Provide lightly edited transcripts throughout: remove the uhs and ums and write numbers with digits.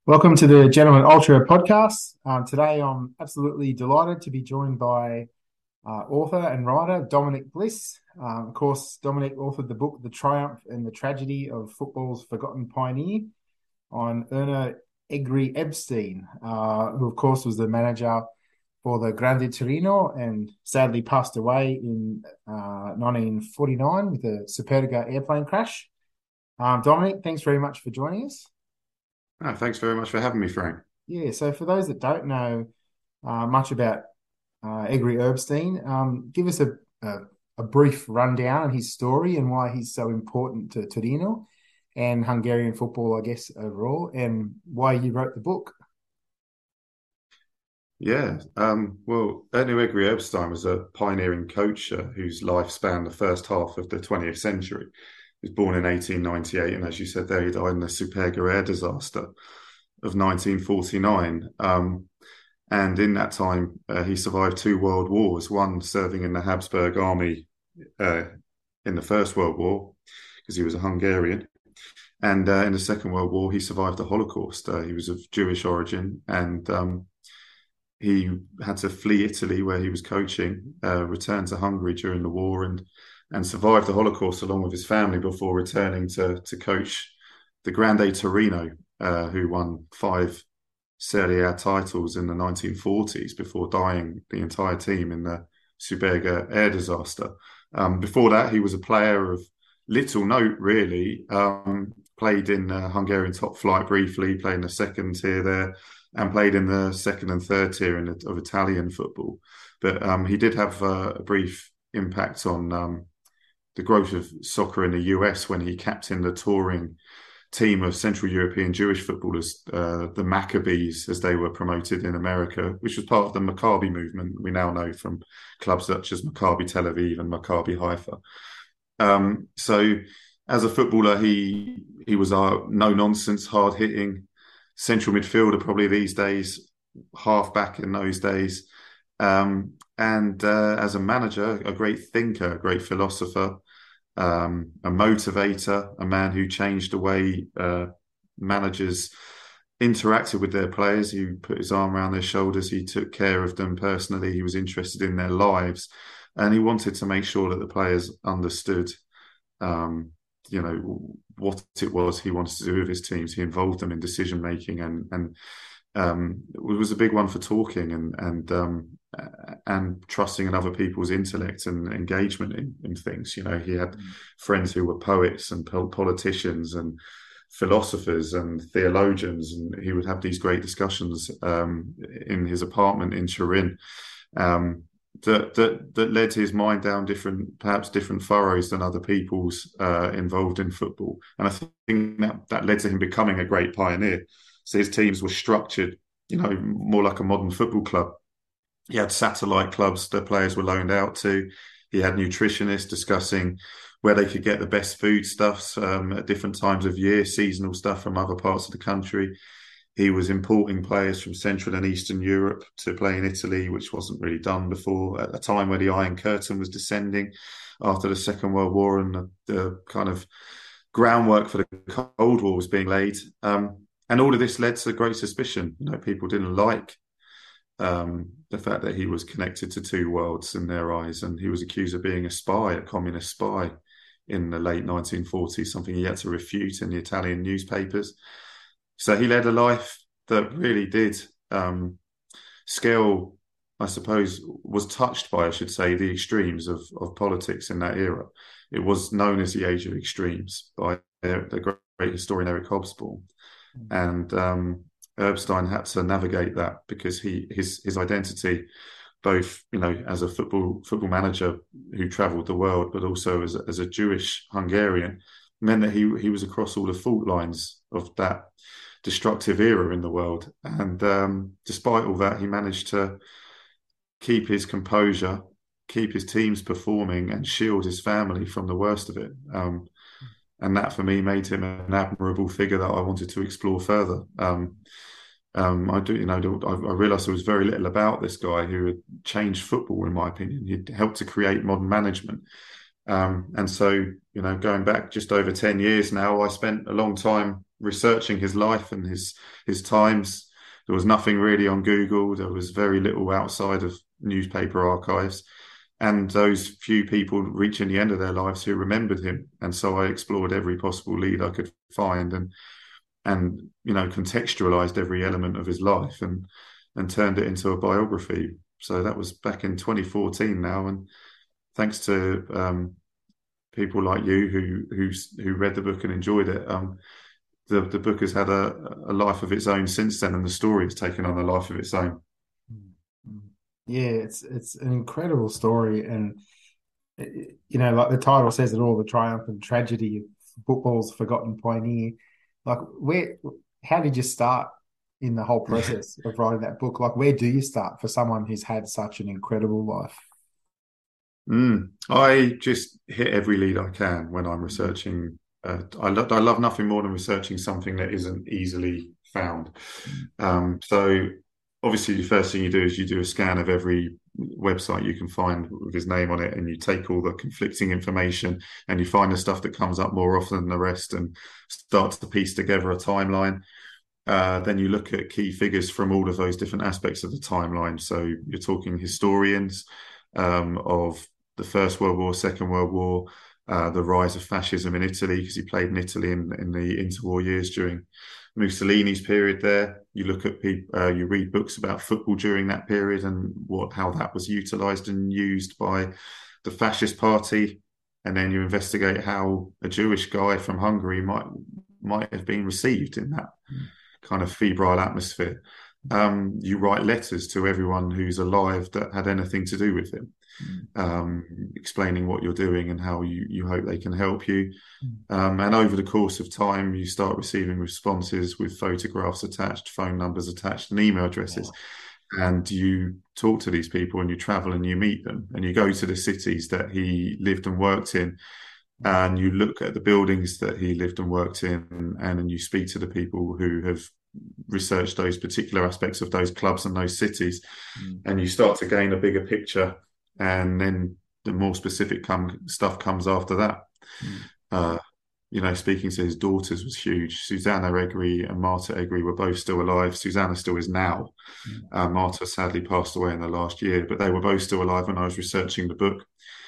Welcome to the Gentleman Ultra podcast. Today, I'm absolutely delighted to be joined by author and writer Dominic Bliss. Of course, Dominic authored the book The Triumph and the Tragedy of Football's Forgotten Pioneer on Erna Egri Epstein, who, of course, was the manager for the Grande Torino and sadly passed away in 1949 with a Superga airplane crash. Dominic, thanks very much for joining us. Thanks very much for having me, Frank. Yeah, so for those that don't know much about Egri Erbstein, give us a brief rundown of his story and why he's so important to Torino and Hungarian football, I guess, overall, and why you wrote the book. Well, Erno Egri Erbstein was a pioneering coach whose life spanned the first half of the 20th century. He was born in 1898, and as you said there, he died in the Superga air disaster of 1949. And in that time, he survived two world wars, one serving in the Habsburg army uh, in the First World War, because he was a Hungarian. And in the Second World War, he survived the Holocaust. He was of Jewish origin, and he had to flee Italy, where he was coaching, return to Hungary during the war, and survived the Holocaust along with his family before returning to coach the Grande Torino, who won five Serie A titles in the 1940s before dying, the entire team, in the Superga air disaster. Before that, he was a player of little note, really. Played in Hungarian top flight briefly, played in the second tier there, and played in the second and third tier of Italian football. But he did have a brief impact on the growth of soccer in the US when he captained the touring team of Central European Jewish footballers, the Maccabees, as they were promoted in America, which was part of the Maccabi movement we now know from clubs such as Maccabi Tel Aviv and Maccabi Haifa. So as a footballer, he was a no-nonsense, hard-hitting central midfielder probably these days, half back in those days. And as a manager, a great thinker, a great philosopher, a motivator, a man who changed the way managers interacted with their players. He put his arm around their shoulders. He took care of them personally. He was interested in their lives, and he wanted to make sure that the players understood, what it was he wanted to do with his teams. He involved them in decision making, and it was a big one for talking and trusting in other people's intellect and engagement in things. You know, he had friends who were poets and politicians and philosophers and theologians, and he would have these great discussions in his apartment in Turin. That led his mind down perhaps different furrows than other people's involved in football. And I think that led to him becoming a great pioneer. So his teams were structured, more like a modern football club. He had satellite clubs that players were loaned out to. He had nutritionists discussing where they could get the best foodstuffs at different times of year, seasonal stuff from other parts of the country. He was importing players from Central and Eastern Europe to play in Italy, which wasn't really done before, at a time where the Iron Curtain was descending after the Second World War, and the kind of groundwork for the Cold War was being laid. And all of this led to great suspicion. People didn't like the fact that he was connected to two worlds in their eyes, and he was accused of being a spy, a communist spy, in the late 1940s, something he had to refute in the Italian newspapers. So he led a life that really did scale, I suppose, was touched by, I should say, the extremes of politics in that era. It was known as the Age of Extremes by the great historian Eric Hobsbawm. And Erbstein had to navigate that because his identity, both as a football manager who travelled the world, but also as a Jewish Hungarian, meant that he was across all the fault lines of that destructive era in the world. And despite all that, he managed to keep his composure, keep his teams performing, and shield his family from the worst of it. And that, for me, made him an admirable figure that I wanted to explore further. I realised there was very little about this guy who had changed football, in my opinion. He'd helped to create modern management. And so, going back just over 10 years now, I spent a long time researching his life and his times. There was nothing really on Google. There was very little outside of newspaper archives. And those few people reaching the end of their lives who remembered him. And so I explored every possible lead I could find and contextualized every element of his life and turned it into a biography. So that was back in 2014 now. And thanks to people like you who read the book and enjoyed it, the book has had a life of its own since then, and the story has taken on a life of its own. Yeah, it's an incredible story, and like the title says it all: the triumph and tragedy of football's forgotten pioneer. Like, how did you start in the whole process of writing that book? Like, where do you start for someone who's had such an incredible life? I just hit every lead I can when I'm researching. I love nothing more than researching something that isn't easily found. So obviously the first thing you do is you do a scan of every website you can find with his name on it, and you take all the conflicting information and you find the stuff that comes up more often than the rest and start to piece together a timeline. Then you look at key figures from all of those different aspects of the timeline. So you're talking historians of the First World War, Second World War, the rise of fascism in Italy, because he played in Italy in the interwar years during Mussolini's period there. You look at people, you read books about football during that period and how that was utilised and used by the fascist party, and then you investigate how a Jewish guy from Hungary might have been received in that kind of febrile atmosphere. You write letters to everyone who's alive that had anything to do with him, explaining what you're doing and how you hope they can help you. And over the course of time, you start receiving responses with photographs attached, phone numbers attached, and email addresses. Wow. And you talk to these people and you travel and you meet them and you go to the cities that he lived and worked in. And you look at the buildings that he lived and worked in, and then you speak to the people who have researched those particular aspects of those clubs and those cities, and you start to gain a bigger picture. And then the more specific stuff comes after that. Speaking to his daughters was huge. Susanna Egri and Marta Egri were both still alive. Susanna still is now. Marta sadly passed away in the last year, but they were both still alive when I was researching the book.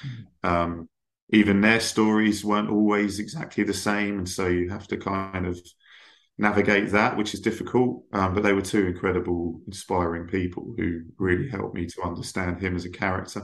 Even their stories weren't always exactly the same, and so you have to kind of navigate that, which is difficult. But they were two incredible, inspiring people who really helped me to understand him as a character.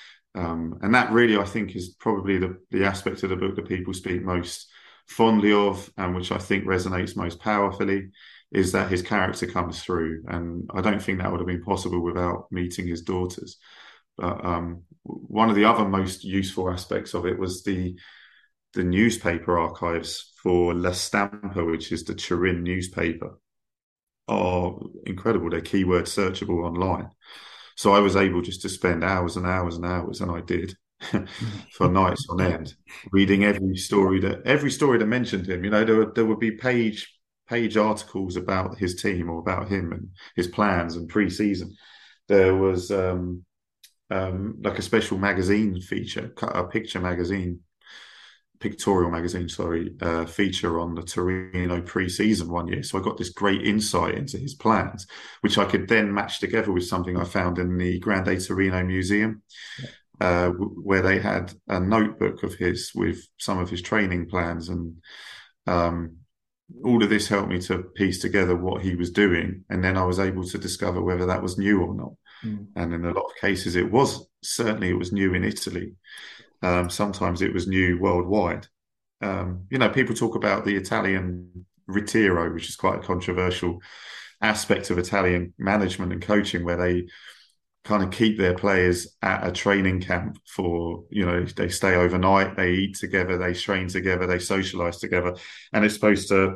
And that really, I think, is probably the aspect of the book that people speak most fondly of, and which I think resonates most powerfully, is that his character comes through. And I don't think that would have been possible without meeting his daughters. But one of the other most useful aspects of it was the newspaper archives for La Stampa, which is the Turin newspaper, are incredible. They're keyword searchable online. So I was able just to spend hours and hours and hours, and I did, for nights on end, reading every story that mentioned him. There would be page articles about his team or about him and his plans and pre-season. There was like a special magazine feature, a pictorial magazine, feature on the Torino pre-season one year. So I got this great insight into his plans, which I could then match together with something I found in the Grande Torino Museum, where they had a notebook of his with some of his training plans. And all of this helped me to piece together what he was doing. And then I was able to discover whether that was new or not. And in a lot of cases, it was new in Italy. Sometimes it was new worldwide. People talk about the Italian ritiro, which is quite a controversial aspect of Italian management and coaching, where they kind of keep their players at a training camp for, they stay overnight, they eat together, they train together, they socialize together. And it's supposed to,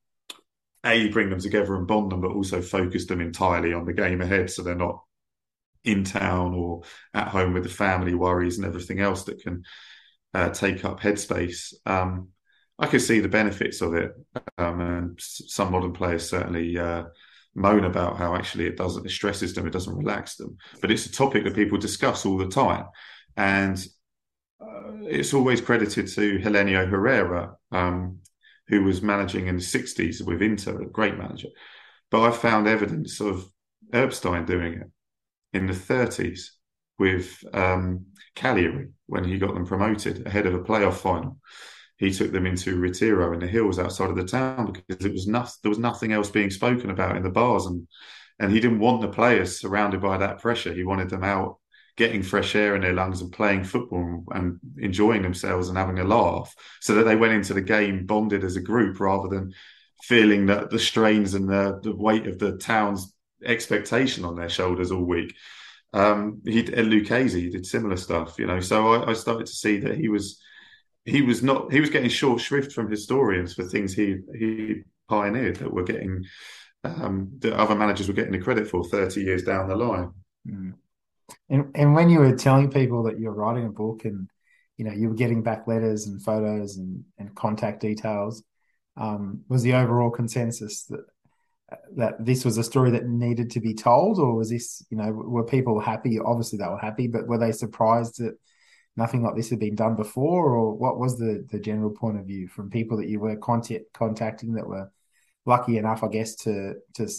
bring them together and bond them, but also focus them entirely on the game ahead. So they're not in town or at home with the family worries and everything else that can take up headspace. I could see the benefits of it, and some modern players certainly moan about how actually it stresses them, it doesn't relax them. But it's a topic that people discuss all the time, and it's always credited to Helenio Herrera, who was managing in the 60s with Inter, a great manager. But I found evidence of Erbstein doing it in the 30s with Cagliari when he got them promoted ahead of a playoff final. He took them into Retiro in the hills outside of the town because there was nothing else being spoken about in the bars, and he didn't want the players surrounded by that pressure. He wanted them out getting fresh air in their lungs and playing football and enjoying themselves and having a laugh, so that they went into the game bonded as a group rather than feeling that the strains and the weight of the town's expectation on their shoulders all week. Lucchese did similar stuff, So I started to see that he was getting short shrift from historians for things he pioneered that were getting that other managers were getting the credit for 30 years down the line. Mm. And when you were telling people that you're writing a book and you were getting back letters and photos and contact details, was the overall consensus that this was a story that needed to be told, or was this, were people happy? Obviously they were happy, but were they surprised that nothing like this had been done before, or what was the general point of view from people that you were contacting that were lucky enough, I guess, to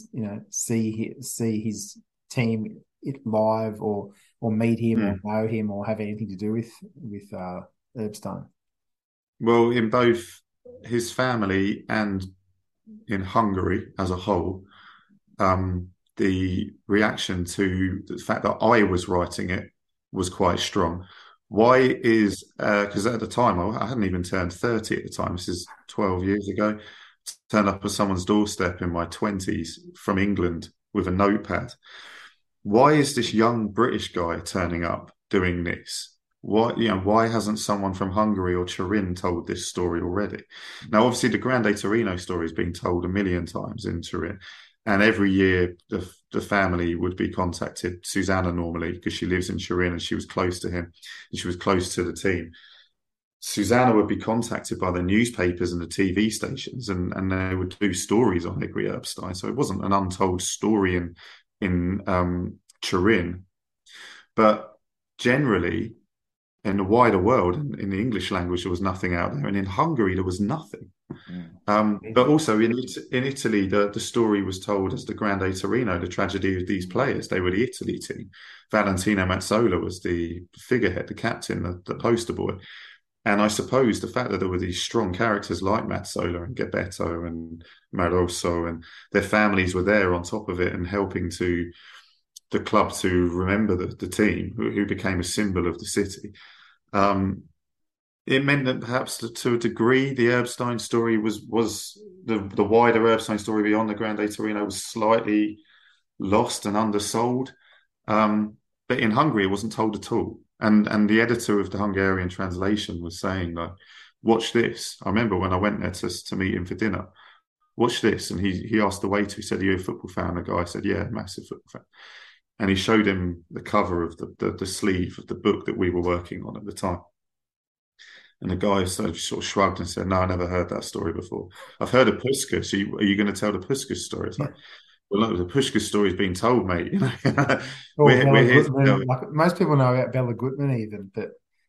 see his team live or meet him or know him or have anything to do with Erbstein? Well, in both his family and in Hungary as a whole, the reaction to the fact that I was writing it was quite strong. Why is because at the time I hadn't even turned 30 at the time. This is 12 years ago. Turned up at someone's doorstep in my 20s from England with a notepad. Why is this young British guy turning up doing this? Why hasn't someone from Hungary or Turin told this story already? Now, obviously, the Grande Torino story has been told a million times in Turin, and every year the family would be contacted. Susanna normally, because she lives in Turin and she was close to him, and she was close to the team. Susanna would be contacted by the newspapers and the TV stations, and they would do stories on Egri Erbstein. So it wasn't an untold story in Turin, but generally in the wider world, in the English language, there was nothing out there, and in Hungary there was nothing. But also in Italy, the story was told as the Grande Torino, the tragedy of these players. They were the Italy team. Valentino Mazzola was the figurehead, the captain, the poster boy. And I suppose the fact that there were these strong characters like Mazzola and Gabetto and Maroso and their families were there on top of it and helping the club to remember the team who became a symbol of the city. It meant that perhaps to a degree the Erbstein story was the wider Erbstein story beyond the Grande Torino was slightly lost and undersold. But in Hungary, it wasn't told at all. And the editor of the Hungarian translation was saying, like, watch this. I remember when I went there to meet him for dinner, watch this. And he asked the waiter, he said, are you a football fan? The guy said, yeah, massive football fan. And he showed him the cover of the sleeve of the book that we were working on at the time. And the guy sort of shrugged and said, no, I never heard that story before. I've heard of Puskas. Are you going to tell the Puskas story? It's like, well, no, the Puskas story's been told, mate. We're here like, most people know about Bela Gutman even, but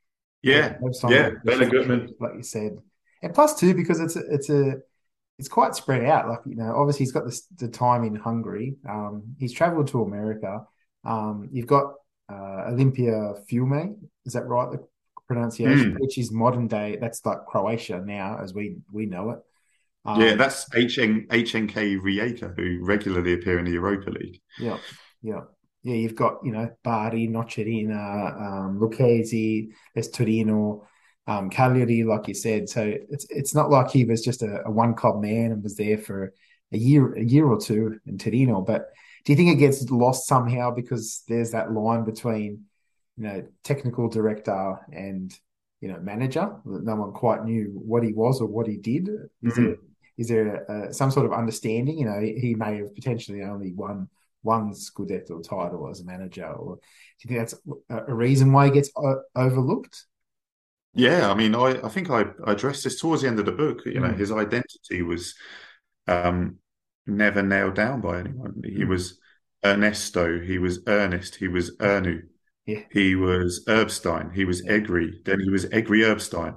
Bela Gutman, like you said, and plus too because it's quite spread out. Like obviously he's got the time in Hungary. He's travelled to America. You've got Olympia Fiume, is that right? The pronunciation, which is modern day. That's like Croatia now, as we know it. That's HNK Rijeka, who regularly appear in the Europa League. Yeah. You've got Bari, Nocerina, Lucchese, there's Torino, Cagliari, like you said. So it's not like he was just a one club man and was there for a year or two in Torino. But do you think it gets lost somehow because there's that line between technical director and manager? No one quite knew what he was or what he did. Is there some sort of understanding? He may have potentially only won one Scudetto title as a manager, or do you think that's a reason why he gets overlooked? Yeah, I mean, I think I addressed this towards the end of the book. His identity was never nailed down by anyone. He was Ernesto, he was Ernest, he was Ernu, he was Erbstein, he was Egri, then he was Egri Erbstein.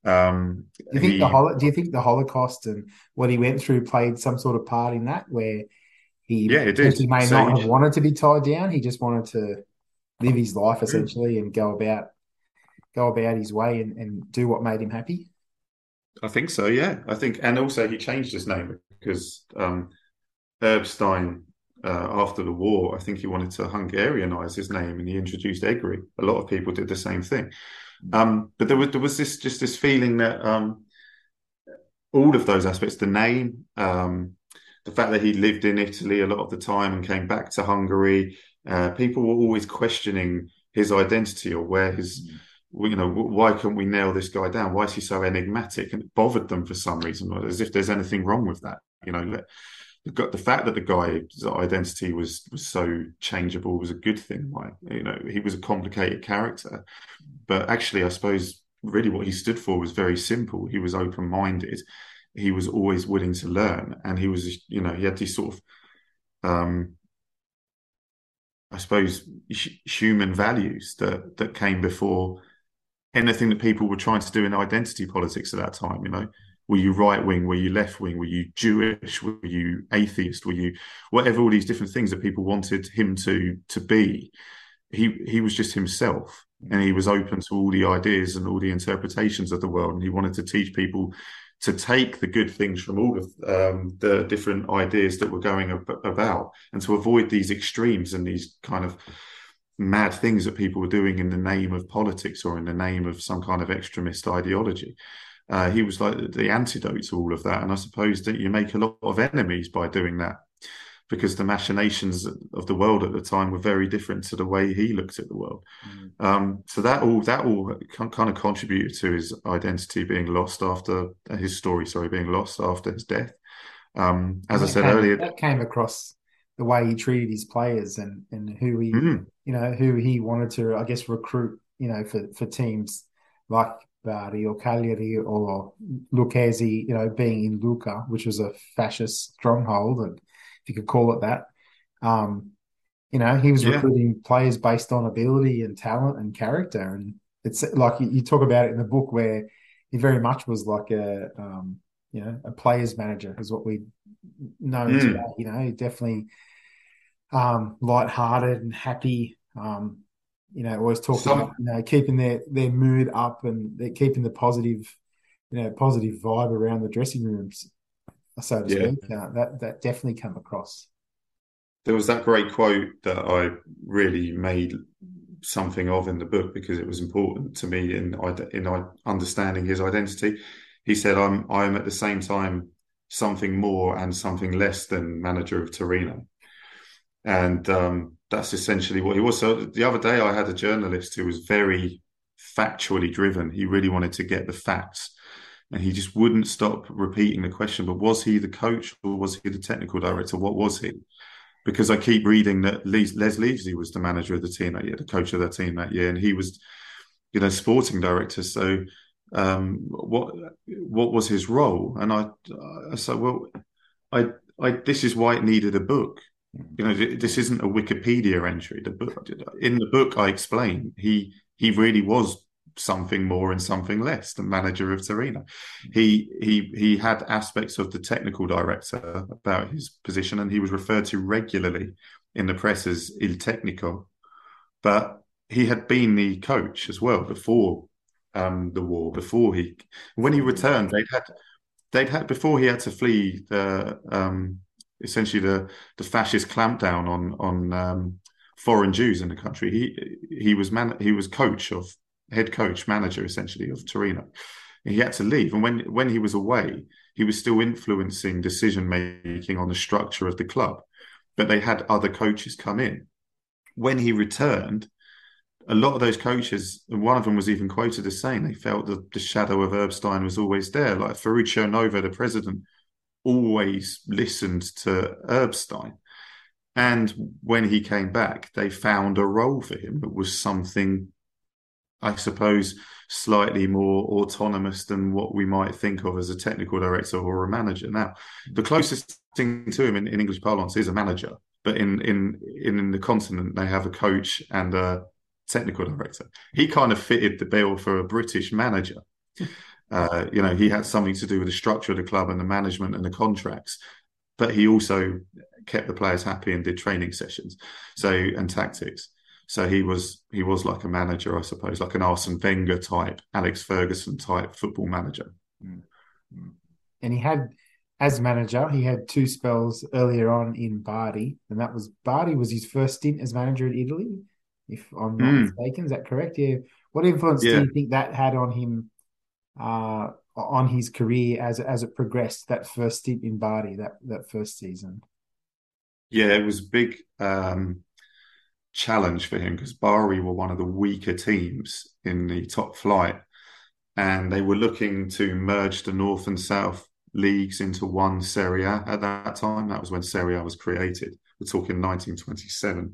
He Do you think the Holocaust and what he went through played some sort of part in that, where he Yeah, it did. potentially may So not have wanted to be tied down? He just wanted to live his life essentially and go about his way and do what made him happy. I think so. Yeah, I think, and also he changed his name because Erbstein, after the war, I think he wanted to Hungarianize his name, and he introduced Egri. A lot of people did the same thing. But there was this feeling that all of those aspects, the name, the fact that he lived in Italy a lot of the time and came back to Hungary, people were always questioning his identity or where his, why can't we nail this guy down? Why is he so enigmatic? And it bothered them for some reason, as if there's anything wrong with that. The fact that the guy's identity was so changeable was a good thing. Like, he was a complicated character, but actually, I suppose really what he stood for was very simple. He was open-minded. He was always willing to learn, and he was, he had these sort of, I suppose, human values that came before anything that people were trying to do in identity politics at that time. Were you right wing? Were you left wing? Were you Jewish? Were you atheist? Were you whatever? All these different things that people wanted him to be. He was just himself, and he was open to all the ideas and all the interpretations of the world. And he wanted to teach people to take the good things from all of the different ideas that were going about, and to avoid these extremes and these kind of mad things that people were doing in the name of politics or in the name of some kind of extremist ideology. He was like the antidote to all of that. And I suppose that you make a lot of enemies by doing that, because the machinations of the world at the time were very different to the way he looked at the world. So that all kind of contributed to his identity being lost after his story, being lost after his death. As I said earlier, that came across the way he treated his players and who he, mm, who he wanted to, I guess, recruit, for teams like Bari or Cagliari or Lucchese, being in Lucca, which was a fascist stronghold, and if you could call it that. He was yeah, recruiting players based on ability and talent and character. And it's like you talk about it in the book, where he very much was like a player's manager is what we know him today. mm. Definitely light-hearted and happy. Always talked about, Some keeping their mood up, and they're keeping the positive vibe around the dressing rooms, so to yeah. speak. That definitely come across. There was that great quote that I really made something of in the book because it was important to me in understanding his identity. He said, "I'm at the same time something more and something less than manager of Torino," and that's essentially what he was. So the other day, I had a journalist who was very factually driven. He really wanted to get the facts, and he just wouldn't stop repeating the question. But was he the coach or was he the technical director? What was he? Because I keep reading that Les Leavesey was the manager of the team that year, the coach of the team that year, and he was, sporting director. So, what was his role? And I said, well, this is why it needed a book. This isn't a Wikipedia entry. In the book, I explain he really was something more and something less than manager of Torino. He had aspects of the technical director about his position, and he was referred to regularly in the press as Il Tecnico. But he had been the coach as well before the war. When he returned, they'd had before he had to flee the essentially the fascist clampdown on foreign Jews in the country. He was head coach manager essentially of Torino. He had to leave, and when he was away, he was still influencing decision making on the structure of the club. But they had other coaches come in. When he returned, a lot of those coaches, and one of them was even quoted as saying they felt that the shadow of Erbstein was always there. Like Ferruccio Novo, the president, always listened to Erbstein. And when he came back, they found a role for him that was something, I suppose, slightly more autonomous than what we might think of as a technical director or a manager. Now, the closest thing to him in English parlance is a manager, but in the continent, they have a coach and a technical director. He kind of fitted the bill for a British manager. He had something to do with the structure of the club and the management and the contracts, but he also kept the players happy and did training sessions, and tactics. So he was like a manager, I suppose, like an Arsene Wenger type, Alex Ferguson type football manager. Mm. Mm. And he had, as manager, he had two spells earlier on in Bari, and Bari was his first stint as manager in Italy, if I'm not mistaken. Is that correct? Yeah. What influence do Yeah. you think that had on him, on his career as it progressed? That first stint in Bari, that first season. Yeah, it was a big challenge for him because Bari were one of the weaker teams in the top flight, and they were looking to merge the North and South leagues into one Serie A at that time. That was when Serie A was created. We're talking 1927.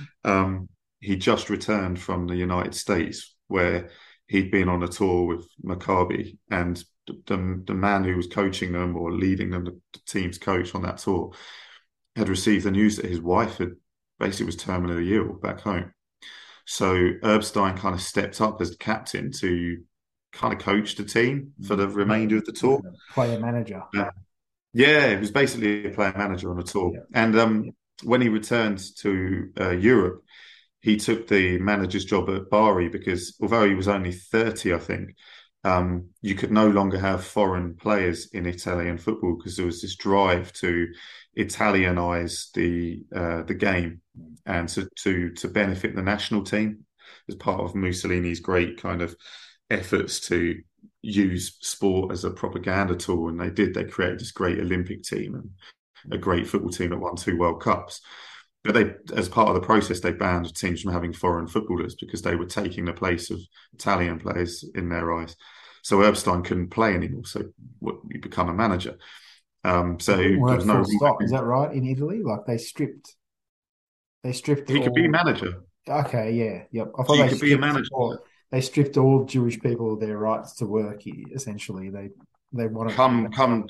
He just returned from the United States where he'd been on a tour with Maccabi, and the man who was coaching them or leading them, the team's coach on that tour, had received the news that his wife had basically was terminally ill back home. So Erbstein kind of stepped up as the captain to kind of coach the team for the remainder of the tour. Player manager. Yeah, it was basically a player manager on a tour. Yeah. And when he returned to Europe, he took the manager's job at Bari because although he was only 30, I think, you could no longer have foreign players in Italian football because there was this drive to Italianize the game and to benefit the national team as part of Mussolini's great kind of efforts to use sport as a propaganda tool. And they created this great Olympic team and a great football team that won 2 World Cups. But as part of the process, they banned teams from having foreign footballers because they were taking the place of Italian players in their eyes. So Erbstein couldn't play anymore. So you become a manager. So there was no stop. Is that right? In Italy, like they stripped. He could be a manager. Okay, yeah, yep. I thought he could be a manager. They stripped all Jewish people of their rights to work. Essentially, they wanted come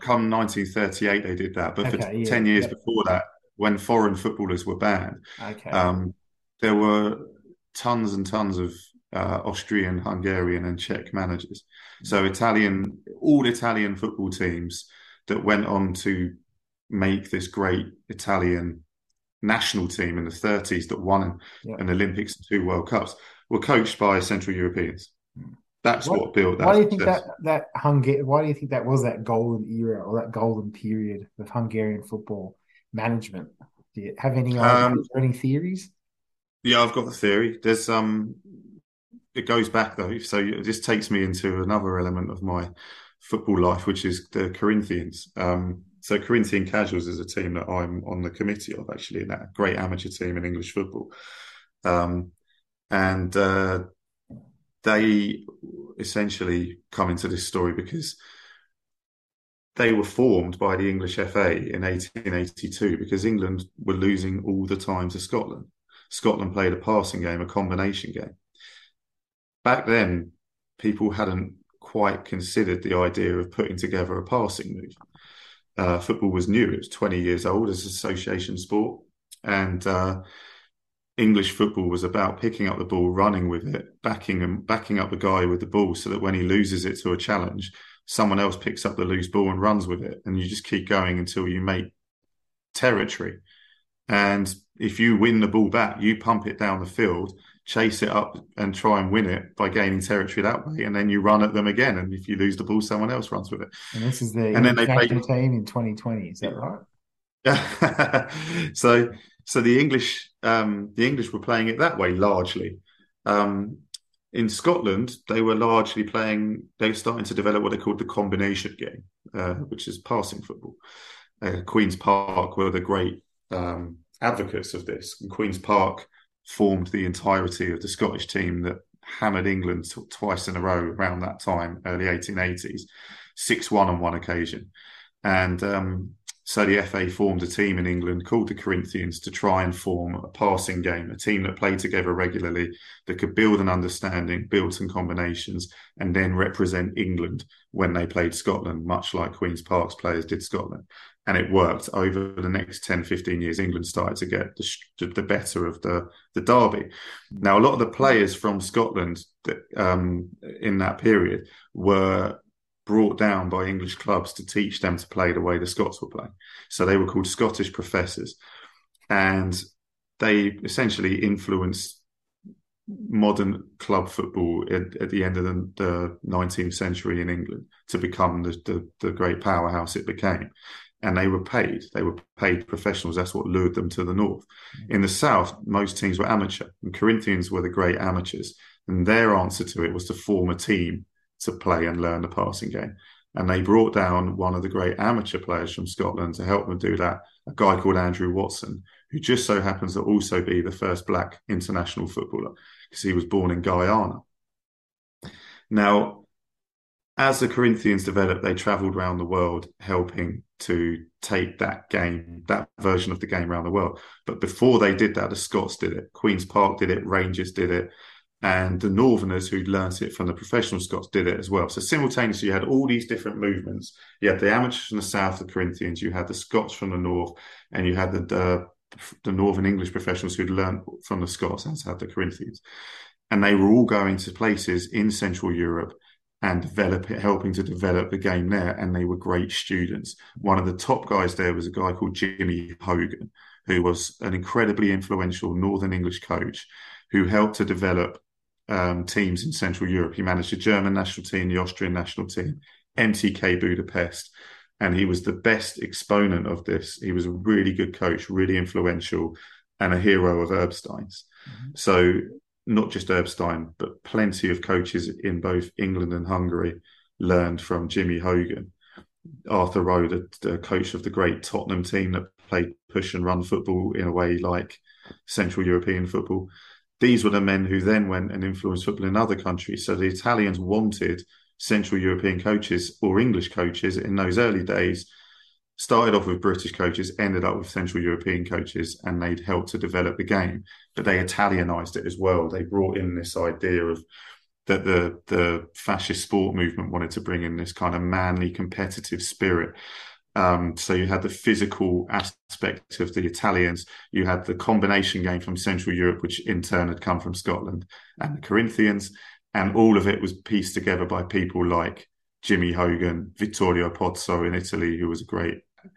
1938. They did that, but for 10 years before that, when foreign footballers were banned, there were tons and tons of Austrian, Hungarian, and Czech managers. So all Italian football teams that went on to make this great Italian national team in the 30s that won an Olympics and 2 World Cups were coached by Central Europeans. That's what built that. Why do you think why do you think that was that golden era or that golden period of Hungarian football management? Do you have any ideas or any theories? Yeah, I've got the theory. There's it goes back though, so this takes me into another element of my football life, which is the Corinthians. So Corinthian Casuals is a team that I'm on the committee of, actually, in that great amateur team in English football. And they essentially come into this story because they were formed by the English FA in 1882 because England were losing all the time to Scotland. Scotland played a passing game, a combination game. Back then, people hadn't quite considered the idea of putting together a passing move. Football was new. It was 20 years old as an association sport. And English football was about picking up the ball, running with it, backing up the guy with the ball so that when he loses it to a challenge, someone else picks up the loose ball and runs with it. And you just keep going until you make territory. And if you win the ball back, you pump it down the field, chase it up and try and win it by gaining territory that way. And then you run at them again. And if you lose the ball, someone else runs with it. And this is the national team in 2020. Is that right? Yeah. So the English were playing it that way largely. In Scotland, they were starting to develop what they called the combination game, which is passing football. Queen's Park were the great advocates of this. And Queen's Park formed the entirety of the Scottish team that hammered England twice in a row around that time, early 1880s, 6-1 on one occasion. And so the FA formed a team in England called the Corinthians to try and form a passing game, a team that played together regularly, that could build an understanding, build some combinations, and then represent England when they played Scotland, much like Queen's Park's players did Scotland. And it worked. Over the next 10, 15 years, England started to get the better of the derby. Now, a lot of the players from Scotland in that period were brought down by English clubs to teach them to play the way the Scots were playing. So they were called Scottish professors, and they essentially influenced modern club football at the end of the 19th century in England to become the great powerhouse it became. And they were paid professionals. That's what lured them to the north. In the south, most teams were amateur, and Corinthians were the great amateurs. And their answer to it was to form a team to play and learn the passing game. And they brought down one of the great amateur players from Scotland to help them do that, a guy called Andrew Watson, who just so happens to also be the first black international footballer, because he was born in Guyana. Now, as the Corinthians developed, they travelled around the world helping to take that game, that version of the game around the world. But before they did that, the Scots did it. Queen's Park did it. Rangers did it. And the Northerners who'd learnt it from the professional Scots did it as well. So simultaneously, you had all these different movements. You had the amateurs from the south, the Corinthians. You had the Scots from the north. And you had the Northern English professionals who'd learnt from the Scots, as had the Corinthians. And they were all going to places in Central Europe and helping to develop the game there. And they were great students. One of the top guys there was a guy called Jimmy Hogan, who was an incredibly influential Northern English coach who helped to develop teams in Central Europe. He managed the German national team, the Austrian national team, MTK Budapest, and he was the best exponent of this. He was a really good coach, really influential, and a hero of Erbstein's. Mm-hmm. So not just Erbstein, but plenty of coaches in both England and Hungary learned from Jimmy Hogan. Arthur Rowe, the coach of the great Tottenham team that played push and run football in a way like Central European football. These were the men who then went and influenced football in other countries. So the Italians wanted Central European coaches or English coaches in those early days, started off with British coaches, ended up with Central European coaches, and they'd helped to develop the game. But they Italianized it as well. They brought in this idea of that the fascist sport movement wanted to bring in this kind of manly competitive spirit. So you had the physical aspect of the Italians, you had the combination game from Central Europe, which in turn had come from Scotland, and the Corinthians, and all of it was pieced together by people like Jimmy Hogan, Vittorio Pozzo in Italy, who was a great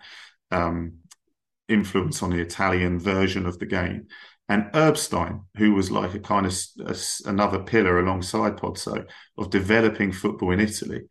influence on the Italian version of the game, and Erbstein, who was like a kind of another pillar alongside Pozzo of developing football in Italy.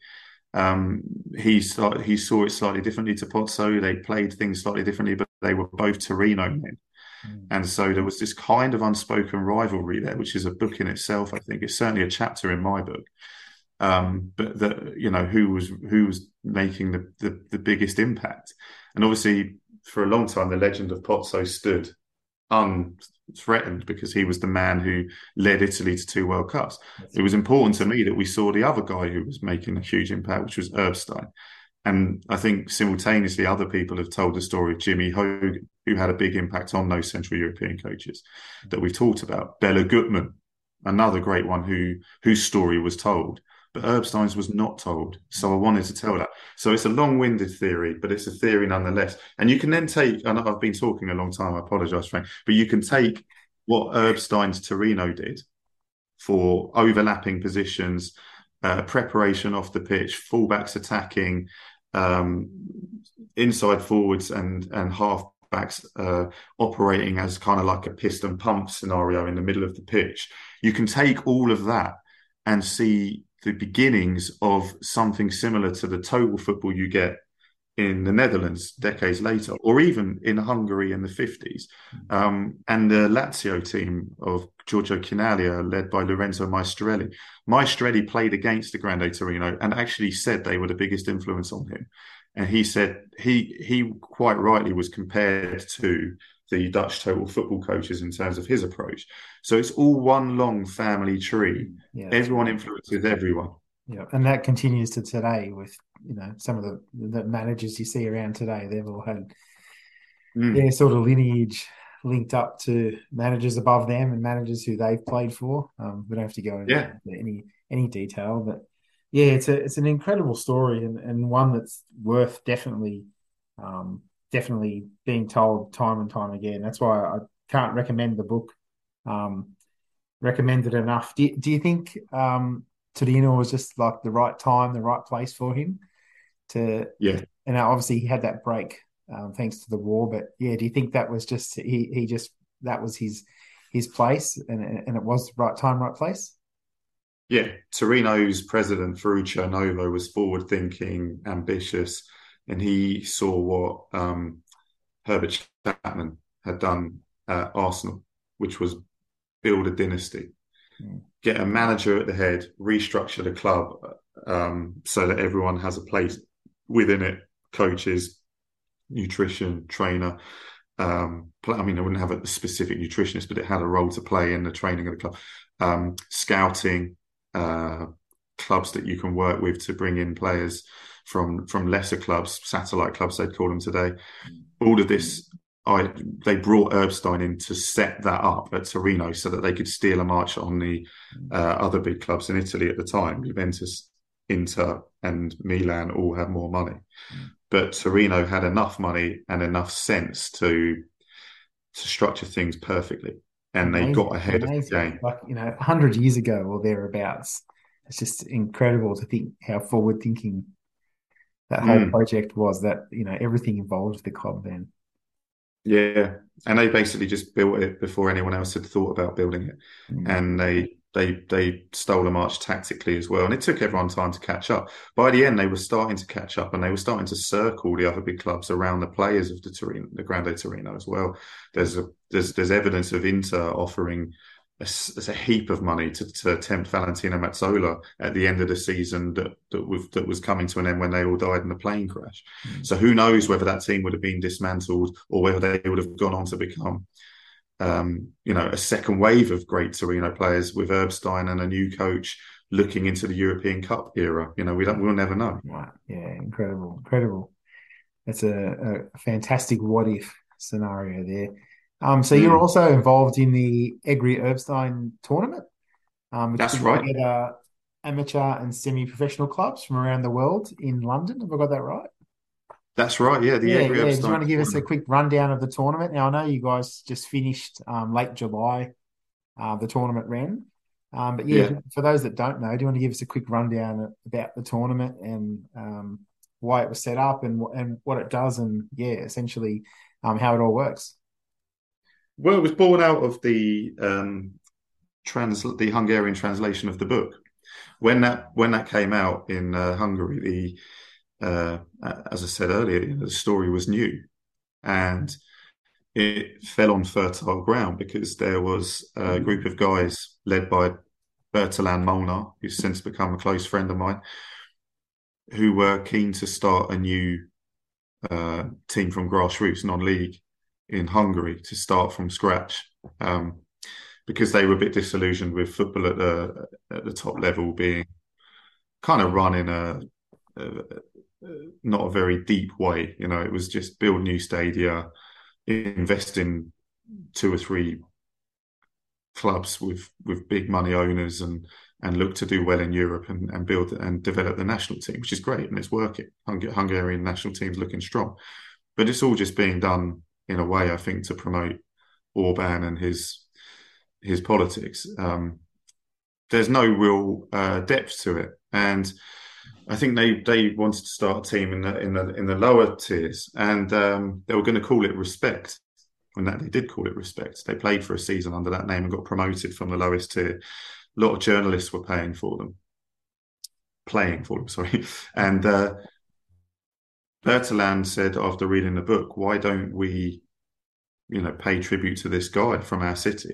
He saw it slightly differently to Pozzo. They played things slightly differently, but they were both Torino men. And so there was this kind of unspoken rivalry there, which is a book in itself. I think it's certainly a chapter in my book. But that, you know, who was making the biggest impact. And obviously for a long time the legend of Pozzo stood unthreatened because he was the man who led Italy to 2 World Cups. It was important to me that we saw the other guy who was making a huge impact, which was Erbstein. And I think simultaneously other people have told the story of Jimmy Hogan, who had a big impact on those Central European coaches that we've talked about. Bela Gutmann, another great one whose story was told, but Erbstein's was not told. So I wanted to tell that. So it's a long-winded theory, but it's a theory nonetheless. And you can then take, and I've been talking a long time, I apologise, Frank, but you can take what Erbstein's Torino did for overlapping positions, preparation off the pitch, fullbacks attacking, inside forwards and half-backs operating as kind of like a piston pump scenario in the middle of the pitch. You can take all of that and see the beginnings of something similar to the total football you get in the Netherlands decades later, or even in Hungary in the 50s. And the Lazio team of Giorgio Chinaglia, led by Lorenzo Maestrelli. Maestrelli played against the Grande Torino and actually said they were the biggest influence on him. And he said he quite rightly was compared to the Dutch total football coaches in terms of his approach. So it's all one long family tree. Yeah, everyone influences everyone. Yeah, and that continues to today with, you know, some of the managers you see around today. They've all had their sort of lineage linked up to managers above them and managers who they've played for. We don't have to go into any detail, but yeah, it's an incredible story and one that's worth definitely being told time and time again. That's why I can't recommend the book recommended enough. Do you think Torino was just like the right time, the right place for him to, Yeah, and obviously he had that break thanks to the war. But yeah, do you think that was just he just that was his place, and it was the right time, right place? yeah. Torino's president Ferruccio Novo was forward-thinking, ambitious, and he saw what Herbert Chapman had done at Arsenal, which was build a dynasty, Mm. get a manager at the head, restructure the club so that everyone has a place within it, coaches, nutrition, trainer. I mean, I wouldn't have a specific nutritionist, but it had a role to play in the training of the club. Scouting, uh, clubs that you can work with to bring in players from lesser clubs, satellite clubs they'd call them today. All of this, they brought Erbstein in to set that up at Torino so that they could steal a march on the other big clubs in Italy at the time. Juventus, Inter, and Milan all had more money, but Torino had enough money and enough sense to structure things perfectly, and they got Amazing, ahead of the amazing. game. Like, 100 years ago or thereabouts. It's just incredible to think how forward thinking that whole Mm. project was, that, everything involved the club then. Yeah, and they basically just built it before anyone else had thought about building it, Mm. and they stole a march tactically as well, and it took everyone time to catch up. By the end, they were starting to catch up, and they were starting to circle the other big clubs around the players of the Grande Torino as well. There's evidence of Inter offering a heap of money to tempt Valentino Mazzola at the end of the season that was coming to an end when they all died in the plane crash. Mm. So who knows whether that team would have been dismantled or whether they would have gone on to become, a second wave of great Torino players with Erbstein and a new coach looking into the European Cup era. We'll never know. Right. Yeah, incredible, incredible. That's a fantastic what if scenario there. So you're Mm, also involved in the Egri Erbstein tournament, which that's brings right. together amateur and semi-professional clubs from around the world in London. Have I got that right? That's right. Yeah, the Yeah, Egri yeah. Do you Erbstein want to give us a tournament. quick rundown of the tournament? Now, I know you guys just finished late July, the tournament ran. But yeah, Yeah. for those that don't know, do you want to give us a quick rundown about the tournament and why it was set up and what it does, and yeah, essentially how it all works? Well, it was born out of the Hungarian translation of the book. When that came out in Hungary, as I said earlier, the story was new, and it fell on fertile ground because there was a group of guys led by Bertalan Molnar, who's since become a close friend of mine, who were keen to start a new team from grassroots, non-league, in Hungary to start from scratch. Because they were a bit disillusioned with football at the top level being kind of run in a not a very deep way. It was just build new stadia, invest in two or three clubs with big money owners, and look to do well in Europe and build and develop the national team, which is great and it's working. Hungarian national team's looking strong, but it's all just being done in a way, I think, to promote Orban and his politics. There's no real depth to it, and I think they wanted to start a team in the lower tiers, and they were going to call it Respect. When that they did call it Respect, they played for a season under that name and got promoted from the lowest tier. A lot of journalists were playing for them, sorry. And Bertalan said after reading the book, "Why don't we, pay tribute to this guy from our city?"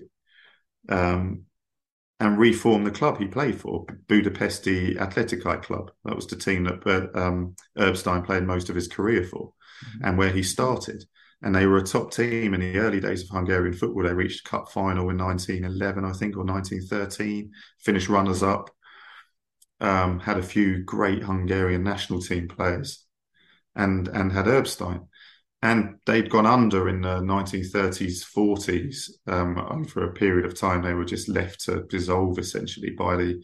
And reform the club he played for, Budapesti Atletikai Club. That was the team that Erbstein played most of his career for, and where he started. And they were a top team in the early days of Hungarian football. They reached cup final in 1911, I think, or 1913, finished runners-up, had a few great Hungarian national team players, and had Erbstein. And they'd gone under in the 1930s, 40s. And for a period of time, they were just left to dissolve essentially by the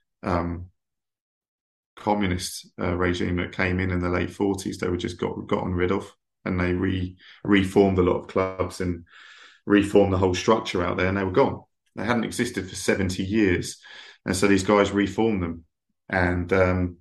communist regime that came in the late 40s. They were just gotten rid of, and they reformed a lot of clubs and reformed the whole structure out there, and they were gone. They hadn't existed for 70 years. And so these guys reformed them And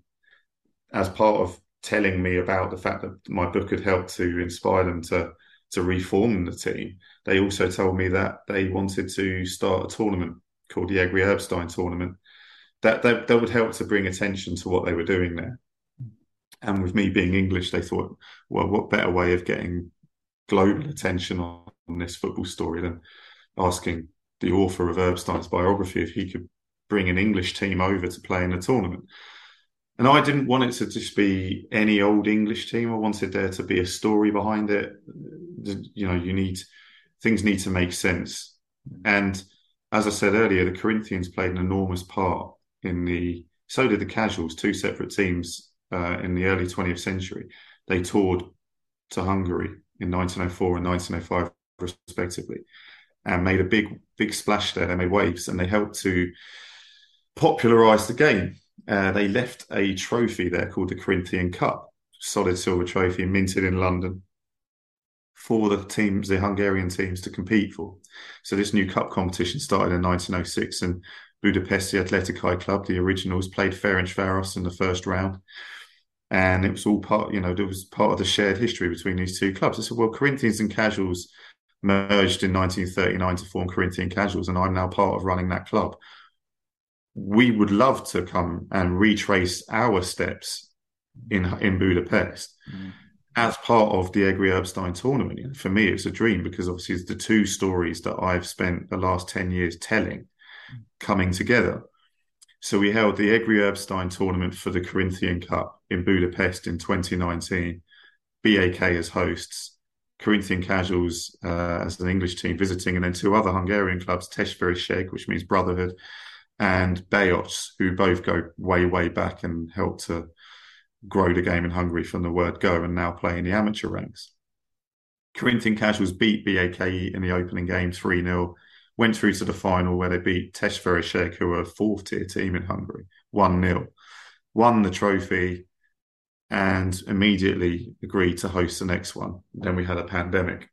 as part of telling me about the fact that my book had helped to inspire them to reform the team, they also told me that they wanted to start a tournament called the Egri Erbstein Tournament. That would help to bring attention to what they were doing there. And with me being English, they thought, well, what better way of getting global attention on this football story than asking the author of Erbstein's biography if he could bring an English team over to play in a tournament. And I didn't want it to just be any old English team. I wanted there to be a story behind it. You know, things need to make sense. And as I said earlier, the Corinthians played an enormous part so did the Casuals, two separate teams in the early 20th century. They toured to Hungary in 1904 and 1905 respectively, and made a big splash there. They made waves, and they helped to popularise the game. They left a trophy there called the Corinthian Cup, solid silver trophy minted in London for the Hungarian teams to compete for. So this new cup competition started in 1906, and Budapest Athletic Club, the originals, played Ferencváros in the first round. And it was all part of the shared history between these two clubs. I said, well, Corinthians and Casuals merged in 1939 to form Corinthian Casuals, and I'm now part of running that club. We would love to come and retrace our steps in Budapest as part of the Egri Erbstein tournament. And for me, it's a dream, because obviously it's the two stories that I've spent the last 10 years telling coming together. So we held the Egri Erbstein tournament for the Corinthian Cup in Budapest in 2019, BAK as hosts, Corinthian Casuals as an English team visiting, and then two other Hungarian clubs, Testvéresség, which means brotherhood, and Bécs, who both go way, way back and helped to grow the game in Hungary from the word go, and now play in the amateur ranks. Corinthian Casuals beat BAK in the opening game 3-0, went through to the final where they beat Testvéresség, who are a fourth-tier team in Hungary, 1-0, won the trophy, and immediately agreed to host the next one. Then we had a pandemic.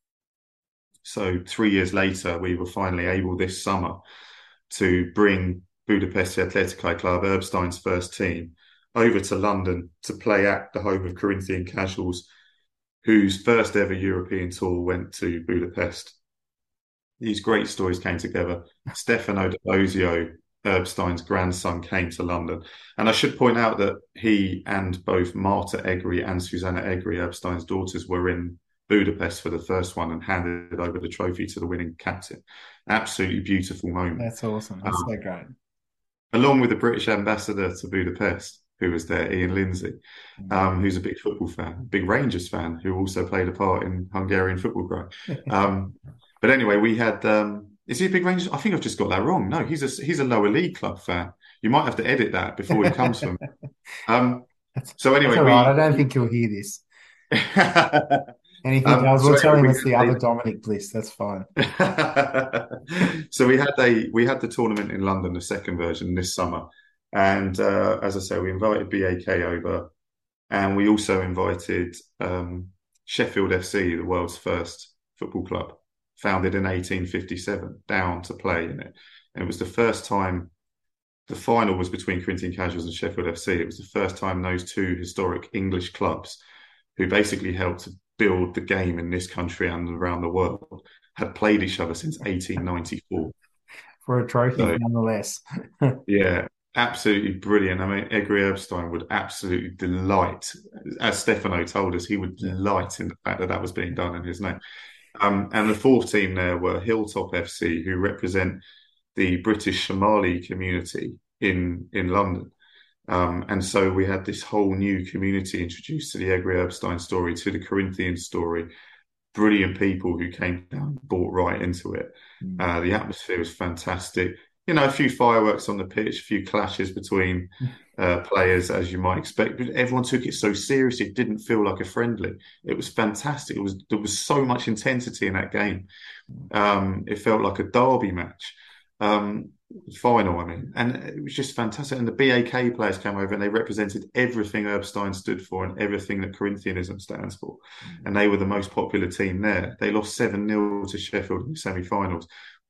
So 3 years later, we were finally able this summer to bring Budapest Athletic Club, Erbstein's first team, over to London to play at the home of Corinthian Casuals, whose first ever European tour went to Budapest. These great stories came together. Stefano D'Ambrosio, Erbstein's grandson, came to London. And I should point out that he and both Marta Egri and Susanna Egri, Erbstein's daughters, were in Budapest for the first one and handed over the trophy to the winning captain. Absolutely beautiful moment. That's awesome. That's so great. Along with the British ambassador to Budapest, who was there, Ian Lindsay, who's a big football fan, big Rangers fan, who also played a part in Hungarian football growth. But anyway, we had. Is he a big Rangers? I think I've just got that wrong. No, he's a lower league club fan. You might have to edit that before he comes from. So anyway, that's all right. I don't think he'll hear this. Anything else? We'll tell him it's the other Dominic Bliss. That's fine. So we had the tournament in London, the second version, this summer, and as I say, we invited BAK over, and we also invited Sheffield FC, the world's first football club, founded in 1857, down to play in it. And it was the first time. The final was between Corinthian Casuals and Sheffield FC. It was the first time those two historic English clubs, who basically helped to build the game in this country and around the world, had played each other since 1894. For a trophy, nonetheless. Yeah, absolutely brilliant. I mean, Egri Erbstein would absolutely delight, as Stefano told us, he would delight in the fact that that was being done in his name. And the fourth team there were Hilltop FC, who represent the British Somali community in London. And so we had this whole new community introduced to the Egri Erbstein story, to the Corinthian story. Brilliant people who came down, bought right into it. The atmosphere was fantastic. You know, a few fireworks on the pitch, a few clashes between players, as you might expect, but everyone took it so seriously. It didn't feel like a friendly. It was fantastic. There was so much intensity in that game. It felt like a derby match. Final, I mean, and it was just fantastic. And the BAK players came over and they represented everything Erbstein stood for and everything that Corinthianism stands for. And they were the most popular team there. They lost 7-0 to Sheffield in the semi-finals,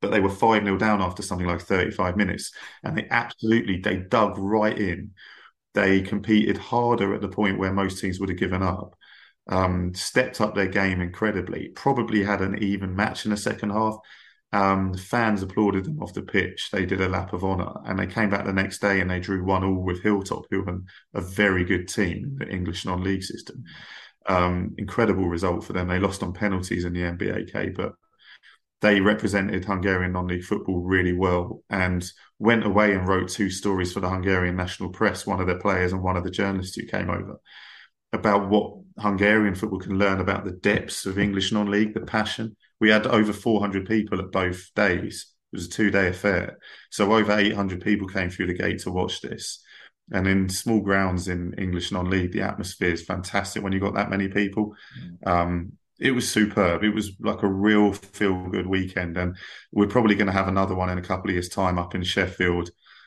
but they were 5-0 down after something like 35 minutes. And they dug right in. They competed harder at the point where most teams would have given up. Stepped up their game incredibly, probably had an even match in the second half. The fans applauded them off the pitch. They did a lap of honour, and they came back the next day and they drew 1-1 with Hilltop, who are a very good team in the English non-league system. Incredible result for them. They lost on penalties in the NBAK, but they represented Hungarian non-league football really well and went away and wrote 2 stories for the Hungarian national press, one of their players and one of the journalists who came over, about what Hungarian football can learn about the depths of English non-league, the passion. We had over 400 people at both days. It was a 2-day affair. So over 800 people came through the gate to watch this. And in small grounds in English non-league, the atmosphere is fantastic when you've got that many people. It was superb. It was like a real feel-good weekend. And we're probably going to have another one in a couple of years' time up in Sheffield,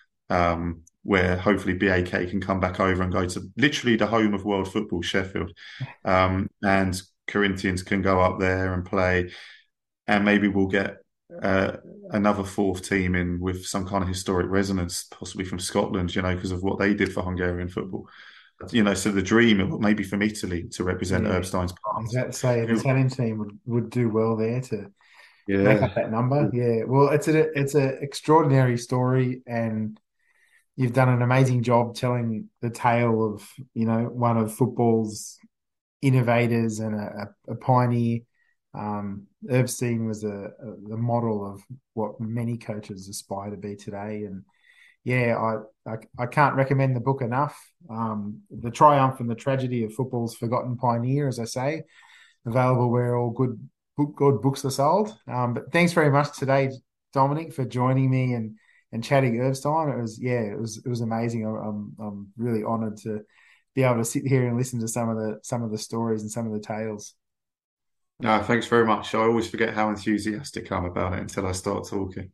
where hopefully BAK can come back over and go to literally the home of world football, Sheffield. And Corinthians can go up there and play. And maybe we'll get another 4th team in with some kind of historic resonance, possibly from Scotland, because of what they did for Hungarian football. So the dream maybe from Italy to represent Erbstein's I was past. about to say an Italian team would do well there to make up that number. Yeah, well, it's an extraordinary story, and you've done an amazing job telling the tale of one of football's innovators and a pioneer. Erbstein was the model of what many coaches aspire to be today, and yeah, I can't recommend the book enough. The Triumph and the Tragedy of Football's Forgotten Pioneer, as I say, available where all good books are sold. But thanks very much today, Dominic, for joining me and chatting Erbstein. It was amazing. I'm really honoured to be able to sit here and listen to some of the stories and some of the tales. No, thanks very much. I always forget how enthusiastic I'm about it until I start talking.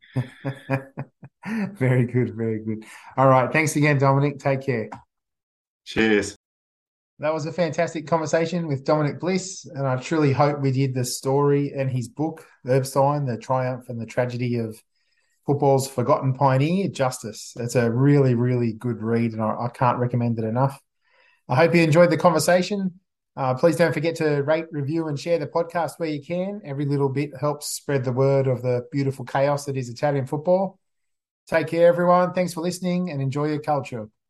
Very good, very good. All right. Thanks again, Dominic. Take care. Cheers. That was a fantastic conversation with Dominic Bliss, and I truly hope we did the story and his book, Erbstein, The Triumph and the Tragedy of Football's Forgotten Pioneer, justice. It's a really, really good read, and I can't recommend it enough. I hope you enjoyed the conversation. Please don't forget to rate, review, and share the podcast where you can. Every little bit helps spread the word of the beautiful chaos that is Italian football. Take care, everyone. Thanks for listening, and enjoy your culture.